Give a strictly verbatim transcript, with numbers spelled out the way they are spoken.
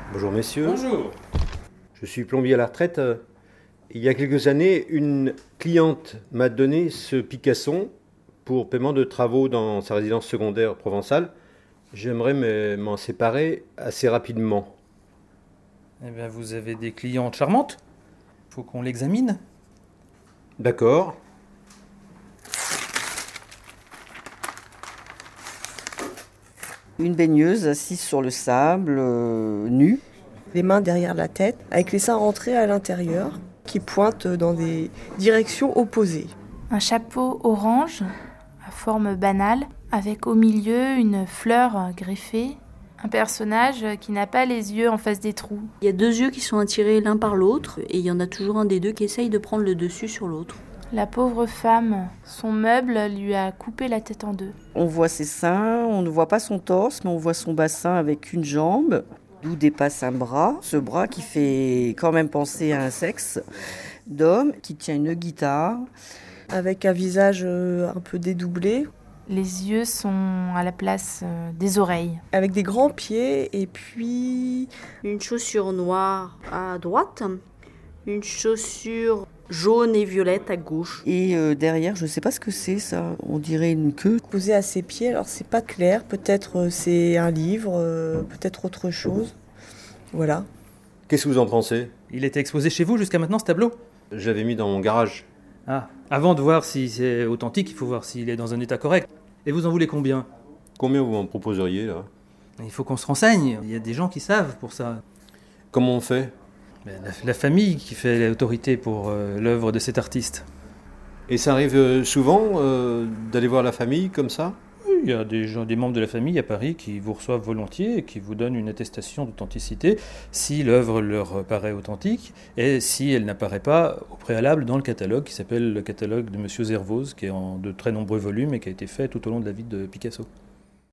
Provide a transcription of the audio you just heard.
Bonjour messieurs. Bonjour. Je suis plombier à la retraite. Euh, Il y a quelques années, une cliente m'a donné ce Picasso pour paiement de travaux dans sa résidence secondaire provençale. J'aimerais me- m'en séparer assez rapidement. Eh bien, vous avez des clientes charmantes. Faut qu'on l'examine. D'accord. Une baigneuse assise sur le sable, euh, nue. Les mains derrière la tête, avec les seins rentrés à l'intérieur, qui pointent dans des directions opposées. Un chapeau orange, à forme banale, avec au milieu une fleur greffée. Un personnage qui n'a pas les yeux en face des trous. Il y a deux yeux qui sont attirés l'un par l'autre et il y en a toujours un des deux qui essaye de prendre le dessus sur l'autre. La pauvre femme, son meuble lui a coupé la tête en deux. On voit ses seins, on ne voit pas son torse, mais on voit son bassin avec une jambe, d'où dépasse un bras. Ce bras qui fait quand même penser à un sexe d'homme qui tient une guitare. Avec un visage euh, un peu dédoublé, Les yeux sont à la place euh, des oreilles. avec des grands pieds et puis Une chaussure noire à droite, une chaussure jaune et violette à gauche. Et euh, derrière, je ne sais pas ce que c'est ça, on dirait une queue. posé à ses pieds. Alors c'est pas clair, peut-être euh, c'est un livre, euh, peut-être autre chose. Voilà. Qu'est-ce que vous en pensez? Il était exposé chez vous jusqu'à maintenant, ce tableau? Je l'avais mis dans mon garage. Ah, avant de voir si c'est authentique, il faut voir s'il est dans un état correct. Et vous en voulez combien? Combien vous m'en proposeriez là? Il faut qu'on se renseigne. Il y a des gens qui savent pour ça. Comment on fait? Ben, la, la famille qui fait l'autorité pour euh, l'œuvre de cet artiste. Et ça arrive euh, souvent euh, d'aller voir la famille comme ça? Il y a des, gens, des membres de la famille à Paris qui vous reçoivent volontiers et qui vous donnent une attestation d'authenticité si l'œuvre leur paraît authentique et si elle n'apparaît pas au préalable dans le catalogue qui s'appelle le catalogue de Monsieur Zervoz, qui est en de très nombreux volumes et qui a été fait tout au long de la vie de Picasso.